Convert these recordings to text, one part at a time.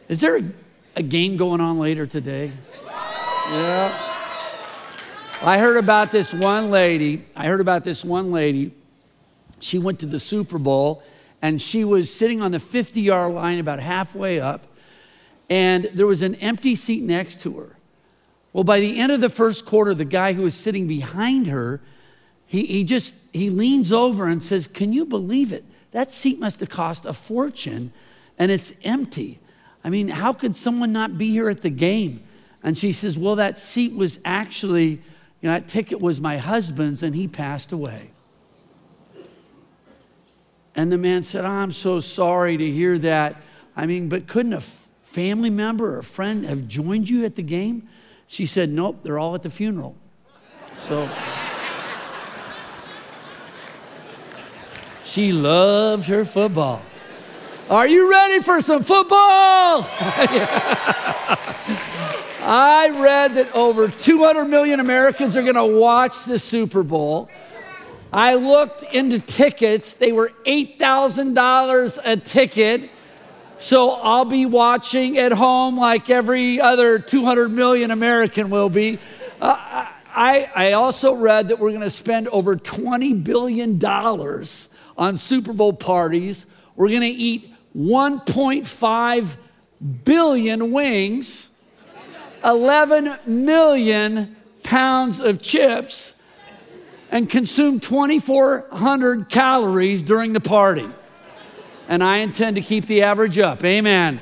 Is there a game going on later today? Yeah. I heard about this one lady. She went to the Super Bowl, and she was sitting on the 50-yard line about halfway up, and there was an empty seat next to her. Well, by the end of the first quarter, the guy who was sitting behind her, he leans over and says, "Can you believe it? That seat must have cost a fortune, and it's empty. I mean, how could someone not be here at the game?" And she says, "Well, that seat was actually, that ticket was my husband's, and he passed away." And the man said, "I'm so sorry to hear that. I mean, but couldn't a family member or a friend have joined you at the game?" She said, "Nope, they're all at the funeral." So she loved her football. Are you ready for some football? I read that over 200 million Americans are going to watch the Super Bowl. I looked into tickets. They were $8,000 a ticket. So I'll be watching at home like every other 200 million American will be. I also read that we're going to spend over $20 billion on Super Bowl parties. We're going to eat 1.5 billion wings, 11 million pounds of chips, and consume 2,400 calories during the party. And I intend to keep the average up. Amen.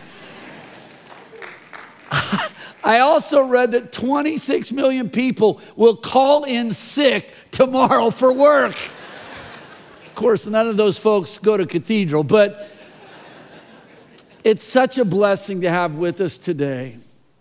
I also read that 26 million people will call in sick tomorrow for work. Of course, none of those folks go to Cathedral, but it's such a blessing to have with us today.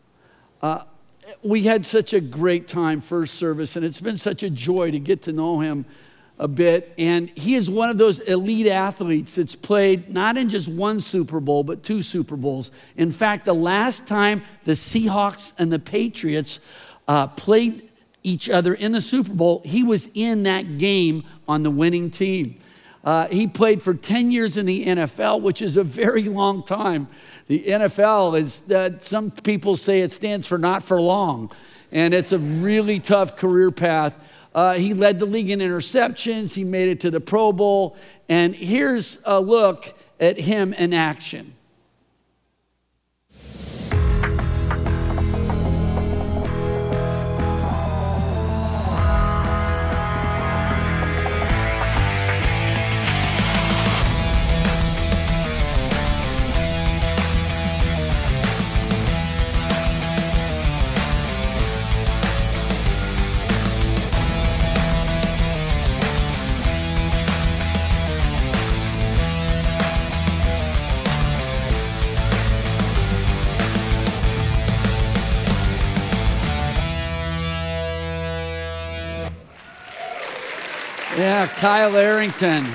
We had such a great time first service, and it's been such a joy to get to know him a bit. And he is one of those elite athletes that's played not in just one Super Bowl, but 2 Super Bowls. In fact, the last time the Seahawks and the Patriots played each other in the Super Bowl, he was in that game on the winning team. He played for 10 years in the NFL, which is a very long time. The NFL is, some people say it stands for not for long, and it's a really tough career path. He led the league in interceptions. He made it to the Pro Bowl. And here's a look at him in action. Yeah, Kyle Arrington.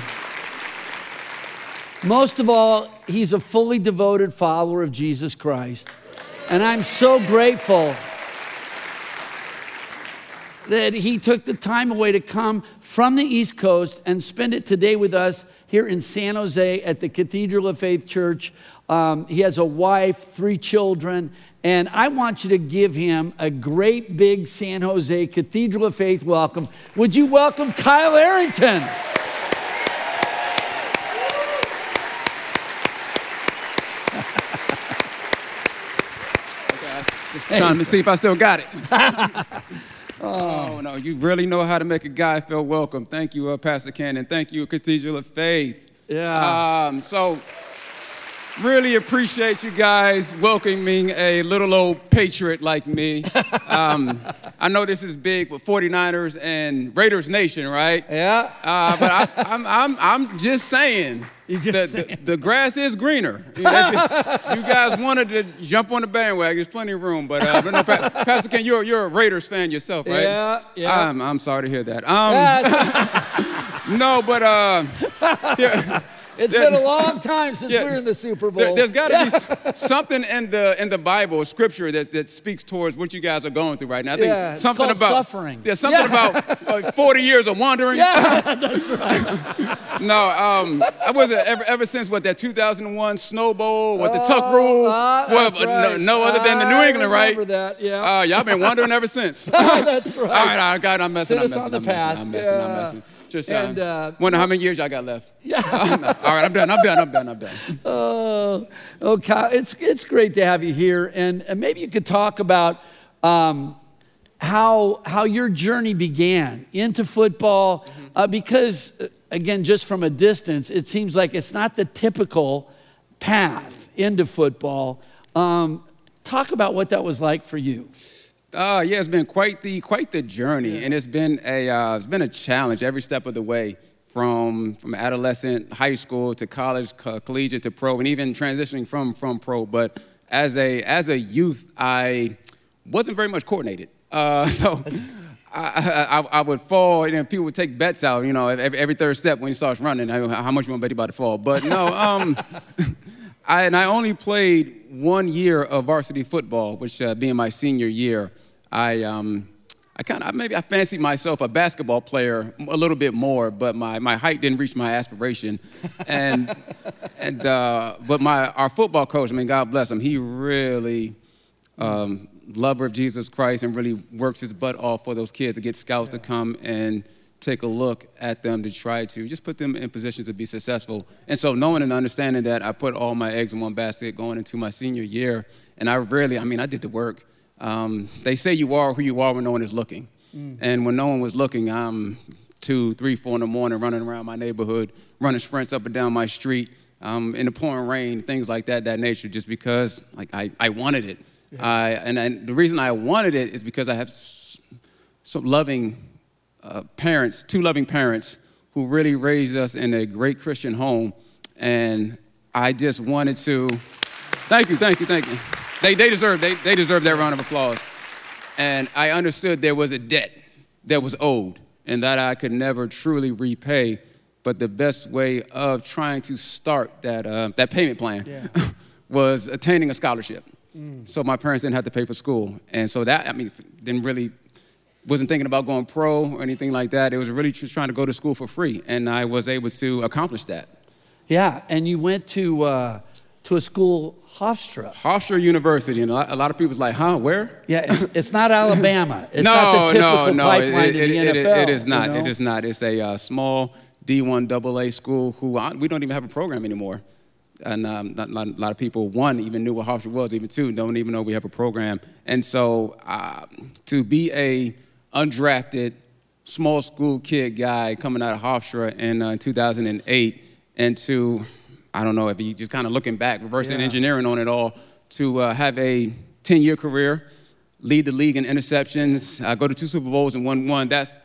Most of all, he's a fully devoted follower of Jesus Christ. And I'm so grateful that he took the time away to come from the East Coast and spend it today with us here in San Jose at the Cathedral of Faith Church. He has a wife, 3 children, and I want you to give him a great big San Jose Cathedral of Faith welcome. Would you welcome Kyle Arrington? Just trying to see if I still got it. Oh, no, you really know how to make a guy feel welcome. Thank you, Pastor Ken, and thank you, Cathedral of Faith. Yeah. So really appreciate you guys welcoming a little old patriot like me. I know this is big with 49ers and Raiders Nation, right? Yeah. But I'm just saying. The grass is greener. You guys wanted to jump on the bandwagon. There's plenty of room. But no, Pastor Ken, you're a Raiders fan yourself, right? Yeah. I'm sorry to hear that. No, but It's been a long time since we were in the Super Bowl. There's got to be something in the Bible, Scripture, that speaks towards what you guys are going through right now. I think something about suffering. There's something about 40 years of wandering. Yeah, that's right. No, I wasn't ever since that 2001 Snow Bowl with the Tuck Rule. Right. No other than the New England, right? Remember that? Yeah. Y'all been wandering ever since. That's right. All right, God, I'm messing. I'm messing. Just wonder how many years y'all got left. Yeah. All right, I'm done. Oh, Kyle, it's great to have you here, and maybe you could talk about how your journey began into football, because again, just from a distance, it seems like it's not the typical path into football. Talk about what that was like for you. Yeah, it's been quite the journey, and it's been a challenge every step of the way, from adolescent, high school to college, collegiate to pro, and even transitioning from pro. But as a youth, I wasn't very much coordinated, so I would fall, and people would take bets out, every third step when he starts running, how much you want to bet about to fall. But no, I only played 1 year of varsity football, which being my senior year, I fancied myself a basketball player a little bit more, but my height didn't reach my aspiration, but our football coach, God bless him, he really lover of Jesus Christ and really works his butt off for those kids to get scouts to come and take a look at them to try to just put them in positions to be successful. And so knowing and understanding that, I put all my eggs in one basket going into my senior year, and I did the work. They say you are who you are when no one is looking. And when no one was looking, I'm 2, 3, 4 in the morning running around my neighborhood, running sprints up and down my street, in the pouring rain, things like that nature, just because I wanted it. Yeah. And the reason I wanted it is because I have some loving parents, 2 loving parents who really raised us in a great Christian home, and I just wanted to. Thank you. They deserve that round of applause. And I understood there was a debt that was owed, and that I could never truly repay. But the best way of trying to start that payment plan was attaining a scholarship. So my parents didn't have to pay for school, and so wasn't thinking about going pro or anything like that. It was really just trying to go to school for free, and I was able to accomplish that. Yeah, and you went to a school, Hofstra. Hofstra University, and a lot of people's like, huh, where? Yeah, it's not Alabama. It's not the typical pipeline to the NFL. It is not. It is not. It's a small D1 AA school we don't even have a program anymore. And not a lot of people, 1, even knew what Hofstra was, even 2, don't even know we have a program. And so to be a undrafted, small school kid guy coming out of Hofstra in 2008, and to, I don't know if you just kind of looking back, reversing engineering on it all, to have a 10-year career, lead the league in interceptions, go to 2 Super Bowls and won 1. That's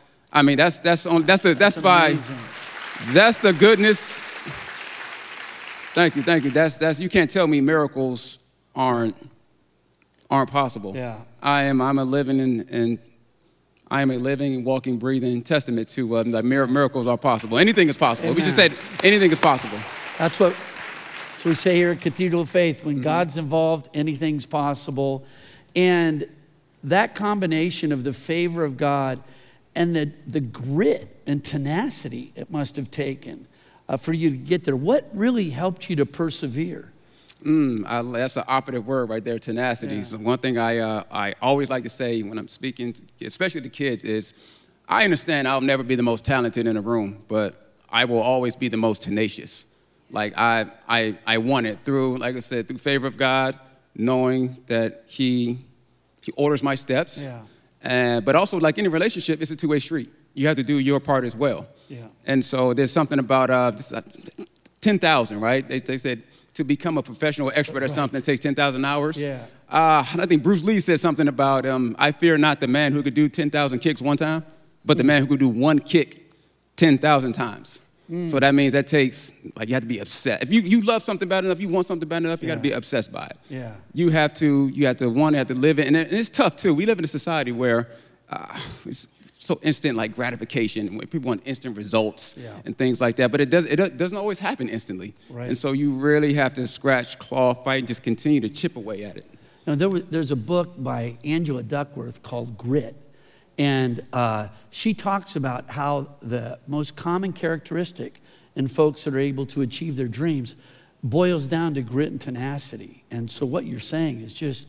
the goodness. Thank you. That's you can't tell me miracles aren't possible. Yeah. I am a living walking, breathing testament to that miracles are possible. Anything is possible. Amen. We just said anything is possible. That's what we say here at Cathedral of Faith. When God's involved, anything's possible. And that combination of the favor of God and the grit and tenacity it must have taken for you to get there. What really helped you to persevere? That's an operative word right there, tenacity. So one thing I always like to say when I'm speaking, especially to kids, is I understand I'll never be the most talented in a room, but I will always be the most tenacious. Like I want it through, like I said, through favor of God, knowing that He orders my steps. Yeah. But also, like any relationship, it's a two-way street. You have to do your part as well. Yeah. And so there's something about 10,000, right? They said to become a professional expert at something, it takes 10,000 hours. Yeah. And I think Bruce Lee said something about, I fear not the man who could do 10,000 kicks one time, but the man who could do one kick 10,000 times. So that means that takes, you have to be obsessed. If you love something bad enough, you want something bad enough, you got to be obsessed by it. Yeah. You have to live it. And it's tough, too. We live in a society where so instant like gratification. When people want instant results and things like that, but it doesn't always happen instantly. Right. And so you really have to scratch, claw, fight, and just continue to chip away at it. Now, there's a book by Angela Duckworth called Grit, and she talks about how the most common characteristic in folks that are able to achieve their dreams boils down to grit and tenacity. And so what you're saying is just,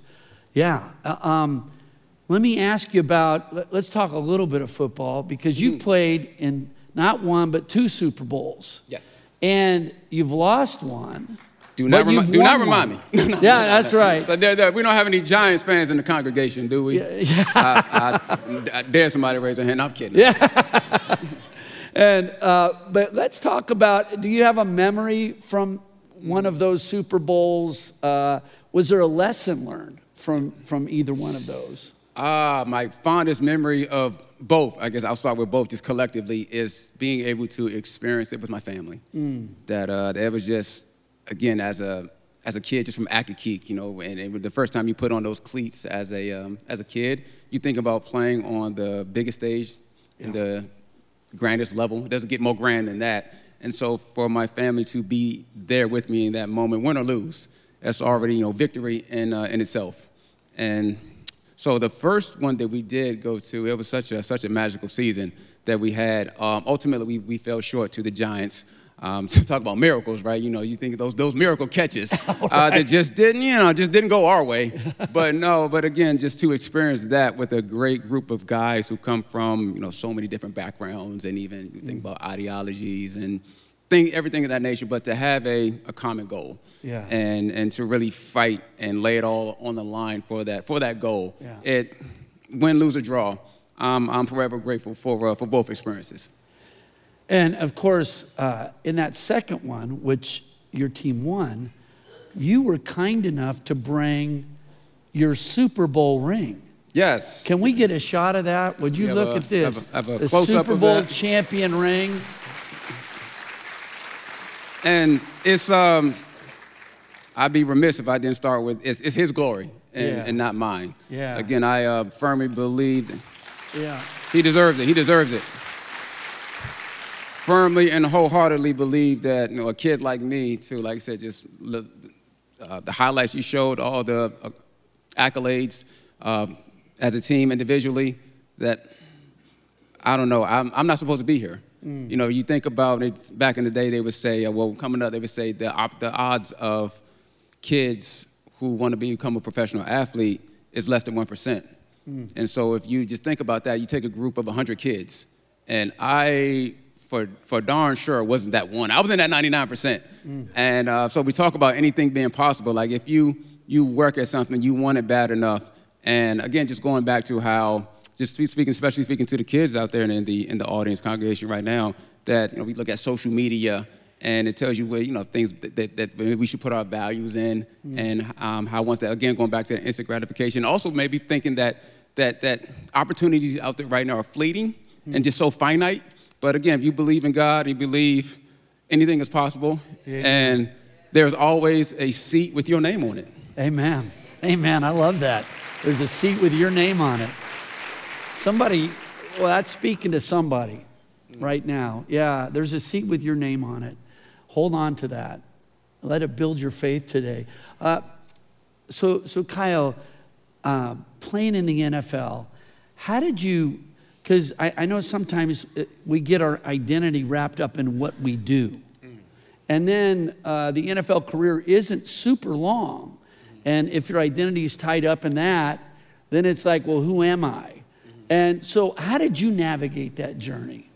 let me ask you about, let's talk a little bit of football, because you've played in not one, but 2 Super Bowls. Yes. And you've lost one. Do not remind me. Yeah, that's right. So we don't have any Giants fans in the congregation, do we? Yeah. I dare somebody raise their hand. I'm kidding. Yeah. And but let's talk about, do you have a memory from one of those Super Bowls? Was there a lesson learned from either one of those? My fondest memory of both, I guess I'll start with both just collectively, is being able to experience it with my family. That it was just, again, as a kid, just from Accokeek, and the first time you put on those cleats as a kid, you think about playing on the biggest stage in the grandest level. It doesn't get more grand than that. And so for my family to be there with me in that moment, win or lose, that's already, victory in itself. And so the first one that we did go to, it was such a magical season that we had. Ultimately, we fell short to the Giants. To talk about miracles, right? You think those miracle catches that just didn't go our way. But again, just to experience that with a great group of guys who come from, so many different backgrounds, and even you think about ideologies and everything of that nature, but to have a common goal. Yeah. And to really fight and lay it all on the line for that goal. Yeah. It win, lose, or draw. I'm forever grateful for both experiences. And of course, in that second one, which your team won, you were kind enough to bring your Super Bowl ring. Yes. Can we get a shot of that? Would you look at this? Have a the close-up Super Bowl of that. champion ring. And it's, I'd be remiss if I didn't start with, it's his glory and not mine. Yeah. Again, I firmly believe he deserves it. He deserves it. Firmly and wholeheartedly believe that, a kid like me, too, like I said, just the highlights you showed, all the accolades as a team individually, that, I don't know, I'm not supposed to be here. You think about it, back in the day, they would say, coming up, they would say the odds of kids who want to become a professional athlete is less than 1%. And so if you just think about that, you take a group of 100 kids, and I, for darn sure, wasn't that one. I was in that 99%. And so we talk about anything being possible. Like if you work at something, you want it bad enough. And again, just going back to how, especially speaking to the kids out there and in the audience congregation right now, that we look at social media and it tells you where things that maybe we should put our values in, and how once that, again, going back to the instant gratification, also maybe thinking that opportunities out there right now are fleeting and just so finite. But again, if you believe in God, you believe anything is possible, and there's always a seat with your name on it. Amen. Amen. I love that. There's a seat with your name on it. That's speaking to somebody right now. Yeah, there's a seat with your name on it. Hold on to that. Let it build your faith today. So Kyle, playing in the NFL, how did you, because I know sometimes we get our identity wrapped up in what we do. And then the NFL career isn't super long. And if your identity is tied up in that, then it's like, well, who am I? And so how did you navigate that journey?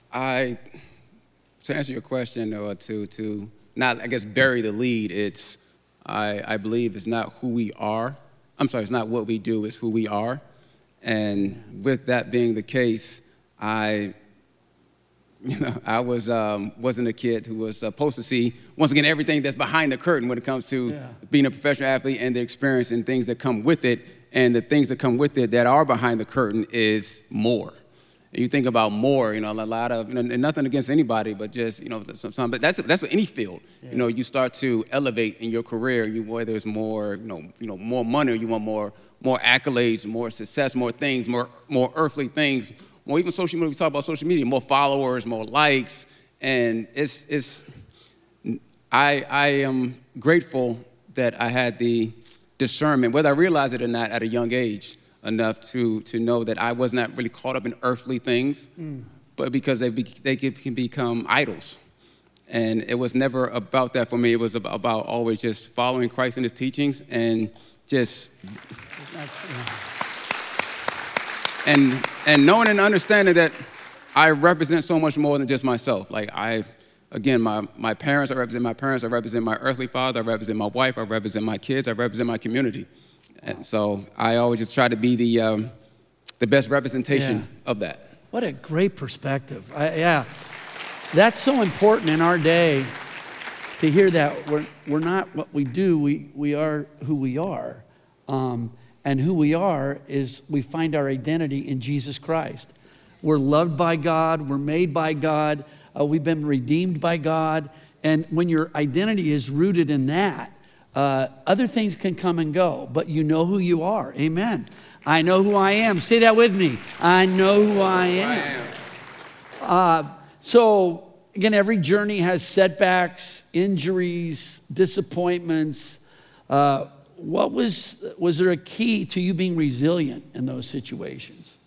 To answer your question, or to not, I guess, bury the lead, I believe it's not who we are. I'm sorry, it's not what we do, it's who we are. And with that being the case, I wasn't a kid who was supposed to see, once again, everything that's behind the curtain when it comes to being a professional athlete and the experience and things that come with it. And the things that come with it that are behind the curtain is more. And you think about more, a lot of, and nothing against anybody, but just, but that's with any field. Yeah. You start to elevate in your career, whether it's more, more money, or you want more accolades, more success, more things, more earthly things, more even social media. We talk about social media, more followers, more likes, and I am grateful that I had the discernment, whether I realized it or not, at a young age, enough to know that I was not really caught up in earthly things, but because they can become idols. And it was never about that for me. It was about always just following Christ and his teachings and just and knowing and understanding that I represent so much more than just myself. Like again, my parents, I represent my parents, I represent my earthly father, I represent my wife, I represent my kids, I represent my community. And so I always just try to be the best representation of that. What a great perspective. That's so important in our day to hear that we're not what we do, we are who we are. And who we are is we find our identity in Jesus Christ. We're loved by God, we're made by God, we've been redeemed by God. And when your identity is rooted in that, other things can come and go, but you know who you are. Amen. I know who I am. Say that with me. I know who I am. So, again, every journey has setbacks, injuries, disappointments. Was there a key to you being resilient in those situations?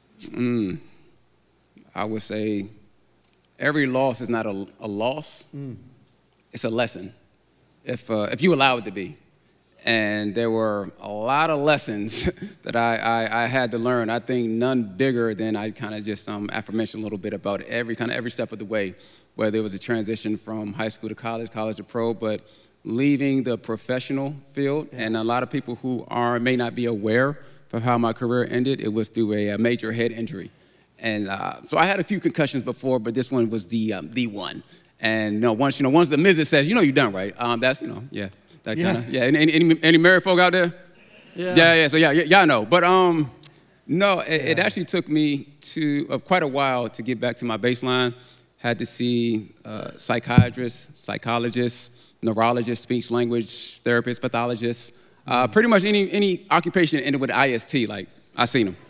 I would say every loss is not a loss. It's a lesson, if you allow it to be. And there were a lot of lessons that I had to learn. I think none bigger than I kind of just affirmation a little bit about every step of the way, whether it was a transition from high school to college, college to pro, but leaving the professional field. And a lot of people who may not be aware of how my career ended, it was through a major head injury. And so I had a few concussions before, but this one was the one. And once the missus says, you're done, right? That's that kind of Any married folk out there? Yeah. So y'all know. But no, it actually took me to quite a while to get back to my baseline. Had to see psychiatrists, psychologists, neurologists, speech language therapists, pathologists. Pretty much any occupation that ended with IST, like I seen them.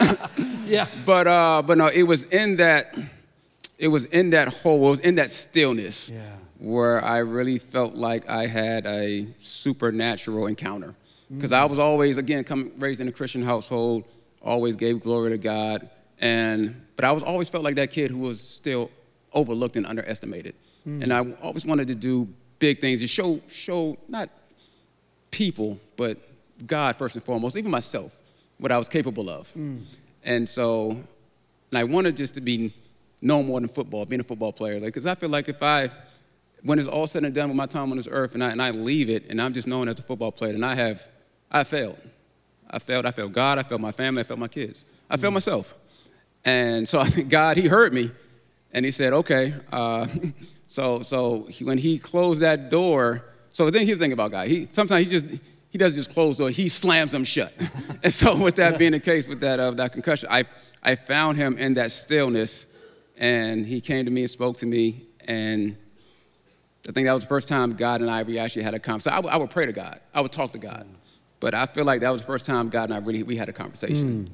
But no, it was in that hole. It was in that stillness where I really felt like I had a supernatural encounter. Because I was always, again, raised in a Christian household, always gave glory to God, but I always felt like that kid who was still overlooked and underestimated. And I always wanted to do big things to show not people, but God first and foremost, even myself, what I was capable of. And I wanted just to be no more than football, being a football player. Because I feel like when it's all said and done with my time on this earth and I leave it and I'm just known as a football player, then I failed. I failed God, I failed my family, I failed my kids. I failed myself. And so I think God, he heard me and he said, okay. When he closed that door, so then here's the thing about God. Sometimes he doesn't just close doors, he slams them shut. And so with that being the case with that concussion, I found him in that stillness and he came to me and spoke to me, and I think that was the first time God and we actually had a conversation. I would pray to God. I would talk to God. But I feel like that was the first time God and we had a conversation.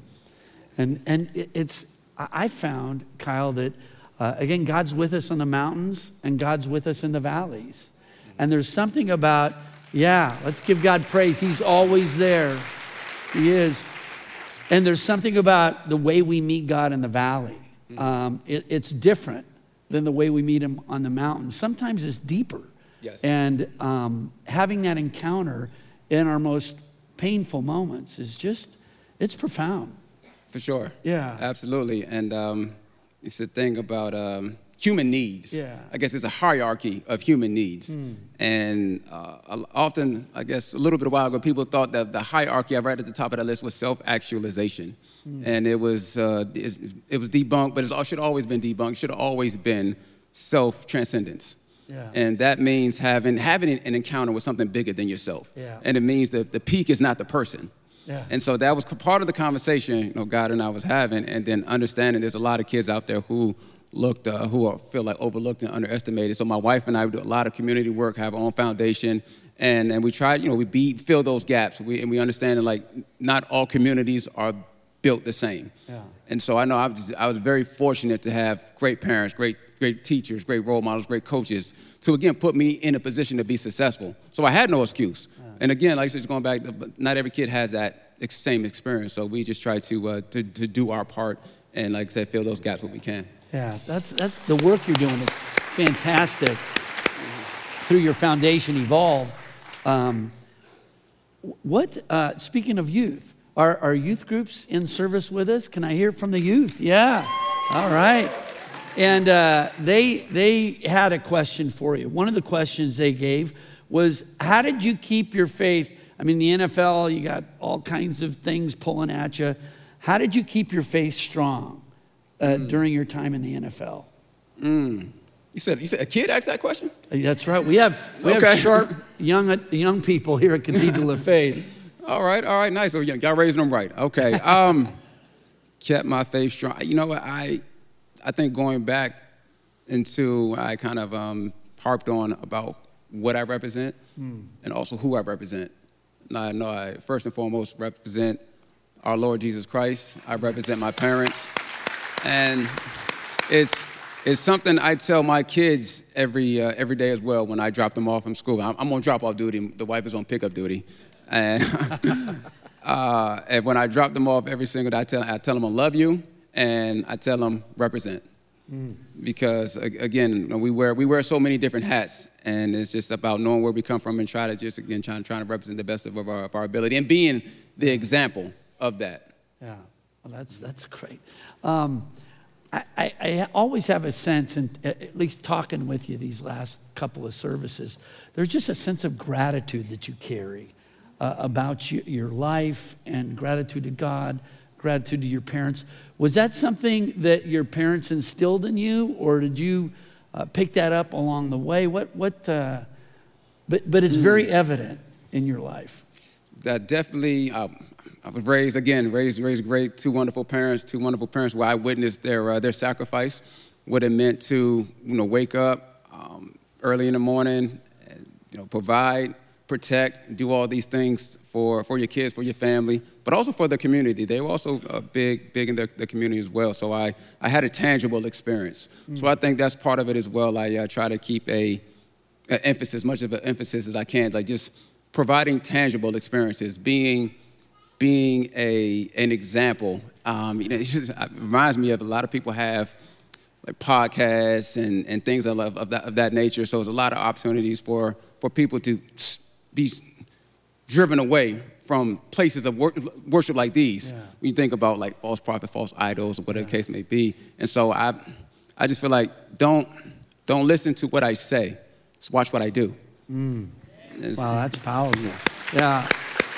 I found, Kyle, that, again, God's with us on the mountains and God's with us in the valleys. And there's something about, let's give God praise. He's always there. He is. And there's something about the way we meet God in the valley. It's different than the way we meet him on the mountain. Sometimes it's deeper. Yes. And having that encounter in our most painful moments it's profound. For sure. Yeah. Absolutely. And it's the thing about human needs. Yeah. I guess there's a hierarchy of human needs. And often, I guess a little bit a while ago, people thought that the hierarchy right at the top of that list was self-actualization. And it was debunked, but it should have always been debunked. Should have always been self-transcendence. Yeah. And that means having an encounter with something bigger than yourself. Yeah. And it means that the peak is not the person. Yeah. And so that was part of the conversation, God and I was having, and then understanding there's a lot of kids out there who feel like overlooked and underestimated. So my wife and I do a lot of community work, have our own foundation, and we try, we fill those gaps. We understand that not all communities are built the same. Yeah. And so I know I was very fortunate to have great parents, great teachers, great role models, great coaches to, again, put me in a position to be successful. So I had no excuse. Yeah. And again, like I said, going back, not every kid has that same experience. So we just try to do our part and, like I said, fill those gaps when we can. Yeah, that's the work you're doing is fantastic. Through your foundation, Evolve. Speaking of youth, are youth groups in service with us? Can I hear from the youth? Yeah, all right. And they had a question for you. One of the questions they gave was, how did you keep your faith? I mean, the NFL, you got all kinds of things pulling at you. How did you keep your faith strong during your time in the NFL? You said a kid asked that question? That's right. We have sharp young people here at Cathedral of Faith. All right, nice. Oh, y'all raising them right. Okay. Kept my faith strong. You know what? I think going back into, I kind of harped on about what I represent and also who I represent. And I know I first and foremost represent our Lord Jesus Christ. I represent my parents. And it's something I tell my kids every day as well when I drop them off from school. I'm on drop-off duty. The wife is on pickup duty. And, and when I drop them off every single day, I tell them I love you, and I tell them represent. Because, again, we wear so many different hats, and it's just about knowing where we come from and trying to represent the best of our ability and being the example of that. Yeah, well, that's great. I always have a sense, and at least talking with you these last couple of services, there's just a sense of gratitude that you carry about your life, and gratitude to God, gratitude to your parents. Was that something that your parents instilled in you, or did you pick that up along the way? But it's very evident in your life. That definitely. I was raised great, two wonderful parents where I witnessed their sacrifice, what it meant to, wake up early in the morning, and, provide, protect, do all these things for your kids, for your family, but also for the community. They were also big in the community as well. So I had a tangible experience. So I think that's part of it as well. I try to keep an emphasis, much of an emphasis as I can, like just providing tangible experiences, being an example. It reminds me of a lot of people have like podcasts and things of that nature. So there's a lot of opportunities for people to be driven away from places of worship like these. Yeah. When you think about like false prophet, false idols, or whatever the case may be. And so I just feel like don't listen to what I say, just watch what I do. Wow, that's powerful. Yeah.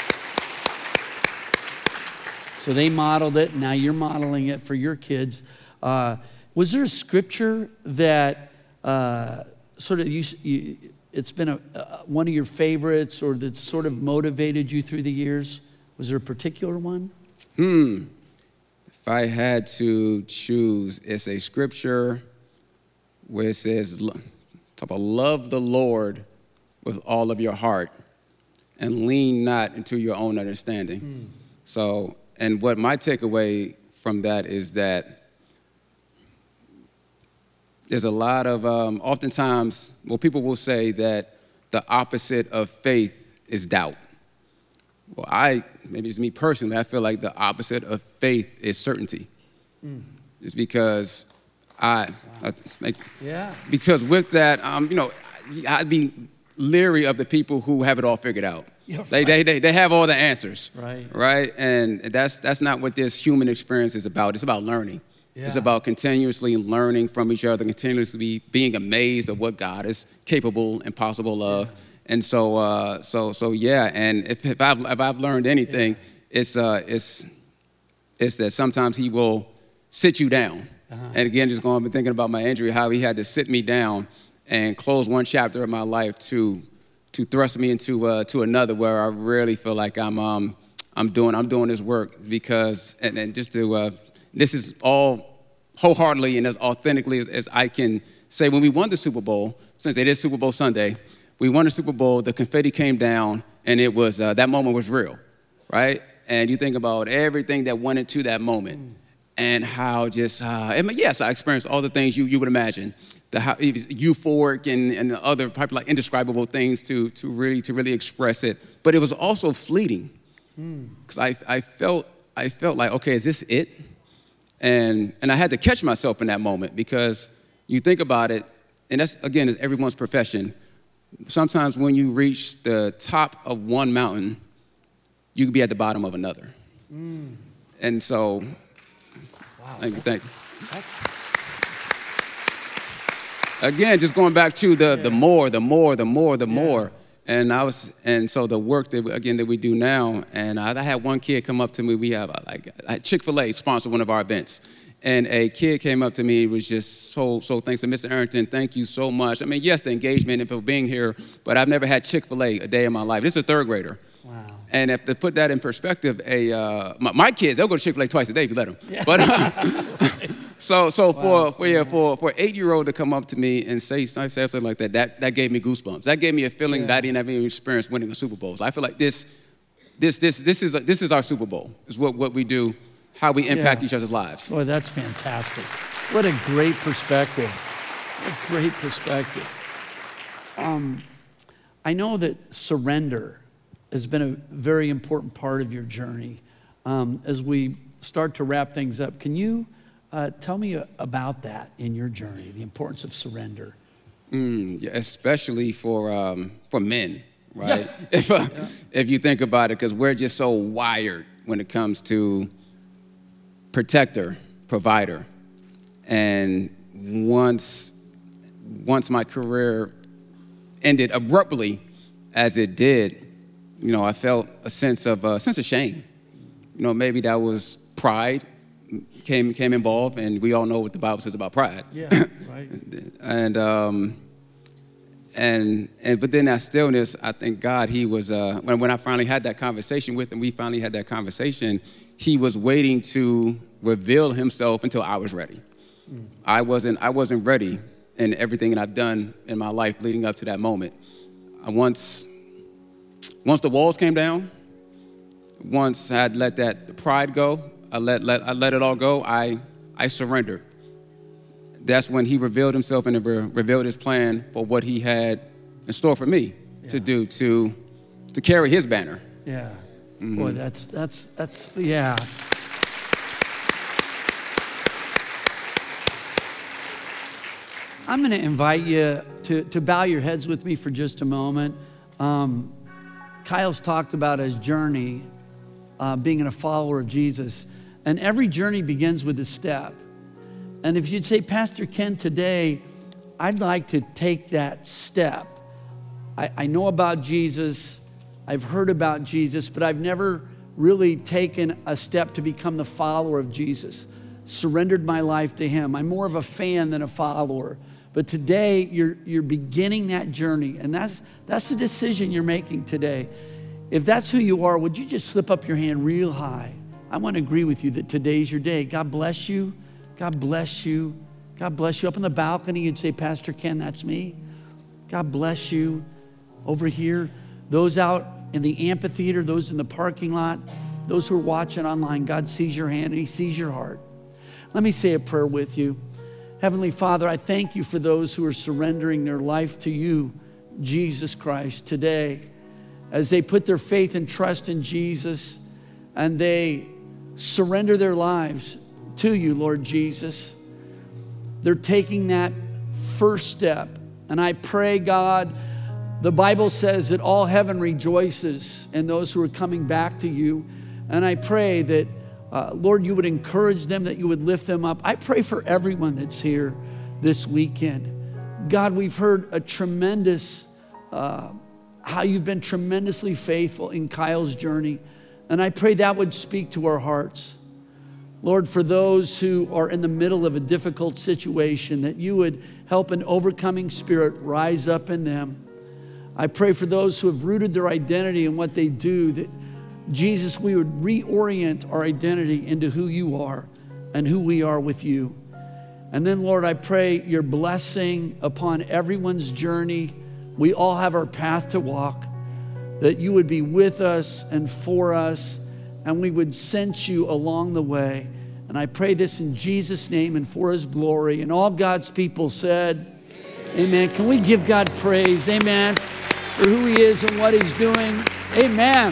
So they modeled it, now you're modeling it for your kids. Was there a scripture that sort of it's been one of your favorites, or that sort of motivated you through the years? Was there a particular one? If I had to choose, it's a scripture where it says, talk about love the Lord with all of your heart and lean not into your own understanding. So, and what my takeaway from that is that there's a lot of, oftentimes, people will say that the opposite of faith is doubt. Well, maybe it's me personally, I feel like the opposite of faith is certainty. It's because because with that, I'd be leery of the people who have it all figured out. Right. They have all the answers, right? And that's not what this human experience is about. It's about learning. Yeah. It's about continuously learning from each other, continuously being amazed at what God is capable and possible of. Yeah. And so yeah. And if I've learned anything, it's that sometimes He will sit you down. And again, just going and thinking about my injury, how He had to sit me down and close one chapter of my life to thrust me into another, where I really feel like I'm doing this work because and just to this is all wholeheartedly and as authentically as I can say. When we won the Super Bowl, since it is Super Bowl Sunday, we won the Super Bowl. The confetti came down, and it was that moment was real, right? And you think about everything that went into that moment and how just, yes, I experienced all the things you would imagine. How euphoric and the other probably like indescribable things to really express it. But it was also fleeting. Because I felt like, okay, is this it? And I had to catch myself in that moment, because you think about it, and that's, again, is everyone's profession. Sometimes when you reach the top of one mountain, you could be at the bottom of another. And so, wow, thank you. Again, just going back to the more. And so the work that we do now, and I had one kid come up to me. We have Chick-fil-A sponsored one of our events, and a kid came up to me. Was just so thanks to Mr. Arrington. Thank you so much. I mean, yes, the engagement and for being here, but I've never had Chick-fil-A a day in my life. This is a third grader. Wow. And if to put that in perspective, my kids, they'll go to Chick-fil-A twice a day if you let them. Yeah. But so wow. for an 8-year-old to come up to me and say something like that gave me goosebumps. That gave me a feeling that I didn't have any experience winning a Super Bowl. So I feel like this is our Super Bowl. Is what we do, how we impact each other's lives. Boy, that's fantastic. What a great perspective. I know that surrender has been a very important part of your journey. As we start to wrap things up, can you tell me about that in your journey, the importance of surrender? Yeah, especially for men, right? Yeah. If you think about it, because we're just so wired when it comes to protector, provider. And once my career ended abruptly, as it did, I felt a sense of shame. Maybe that was pride came involved, and we all know what the Bible says about pride. Yeah, right. But then that stillness, I thank God He was when I finally had that conversation with him, we finally had that conversation. He was waiting to reveal Himself until I was ready. I wasn't ready in everything that I've done in my life leading up to that moment. Once the walls came down, once I had let that pride go, I let it all go, I surrendered. That's when He revealed Himself and revealed His plan for what He had in store for me to do, to carry His banner. Yeah. Mm-hmm. Boy, that's yeah. I'm going to invite you to bow your heads with me for just a moment. Kyle's talked about his journey being a follower of Jesus. And every journey begins with a step. And if you'd say, Pastor Ken, today, I'd like to take that step. I know about Jesus. I've heard about Jesus, but I've never really taken a step to become the follower of Jesus. Surrendered my life to Him. I'm more of a fan than a follower. But today, you're beginning that journey, and that's the decision you're making today. If that's who you are, would you just slip up your hand real high? I want to agree with you that today's your day. God bless you. God bless you. God bless you. Up on the balcony, you'd say, Pastor Ken, that's me. God bless you. Over here, those out in the amphitheater, those in the parking lot, those who are watching online, God sees your hand and He sees your heart. Let me say a prayer with you. Heavenly Father, I thank You for those who are surrendering their life to You, Jesus Christ, today. As they put their faith and trust in Jesus and they surrender their lives to You, Lord Jesus, they're taking that first step. And I pray, God, the Bible says that all heaven rejoices in those who are coming back to You. And I pray that Lord, You would encourage them, that You would lift them up. I pray for everyone that's here this weekend. God, we've heard a tremendous, how You've been tremendously faithful in Kyle's journey. And I pray that would speak to our hearts. Lord, for those who are in the middle of a difficult situation, that You would help an overcoming spirit rise up in them. I pray for those who have rooted their identity in what they do, that Jesus, we would reorient our identity into who You are and who we are with You. And then, Lord, I pray Your blessing upon everyone's journey. We all have our path to walk, that You would be with us and for us, and we would sense you along the way. And I pray this in Jesus' name and for his glory. And all God's people said, amen. Can we give God praise? Amen. For who he is and what he's doing. Amen.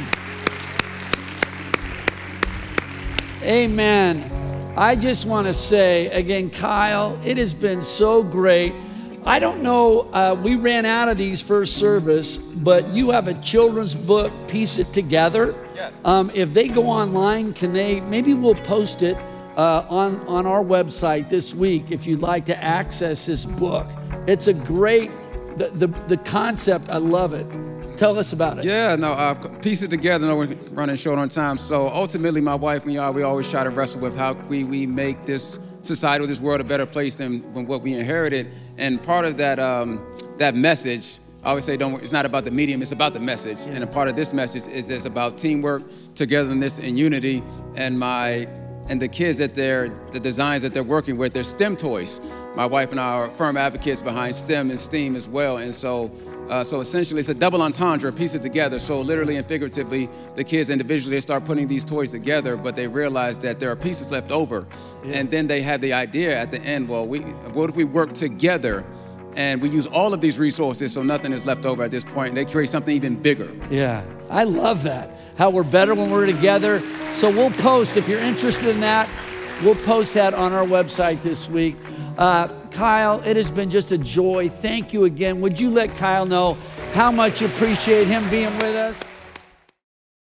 Amen. I just want to say again, Kyle, it has been so great. I don't know, we ran out of these first service, but you have a children's book, Piece It Together. Yes. If they go online, maybe we'll post it on our website this week if you'd like to access this book. It's a great, the concept, I love it. Tell us about it. Yeah, no, Piece It Together. No, we're running short on time. So ultimately, my wife and we always try to wrestle with how we make this society or this world a better place than what we inherited. And part of that that message, I always say, it's not about the medium, it's about the message. Yeah. And a part of this message is about teamwork, togetherness, and unity. And the kids the designs that they're working with, they're STEM toys. My wife and I are firm advocates behind STEM and STEAM as well. And so essentially, it's a double entendre, piece it together. So literally and figuratively, the kids individually, they start putting these toys together, but they realize that there are pieces left over. Yeah. And then they have the idea at the end, well, what if we work together and we use all of these resources so nothing is left over at this point, and they create something even bigger. Yeah, I love that. How we're better when we're together. So we'll post, if you're interested in that, we'll post that on our website this week. Kyle, it has been just a joy. Thank you again. Would you let Kyle know how much you appreciate him being with us?